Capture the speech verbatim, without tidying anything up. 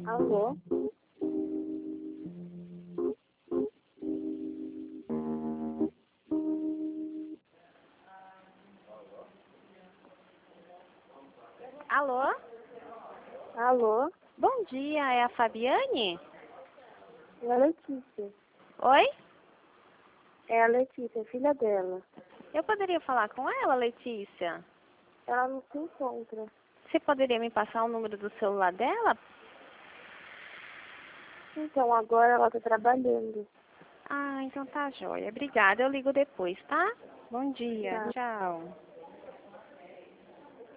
Alô? Alô? Alô? Bom dia, é a Fabiane? É a Letícia. Oi? É a Letícia, filha dela. Eu poderia falar com ela, Letícia? Ela não se encontra. Você poderia me passar o número do celular dela? Então, agora ela tá trabalhando. Ah, então tá jóia. Obrigada, eu ligo depois, tá? Bom dia, Tá. tchau.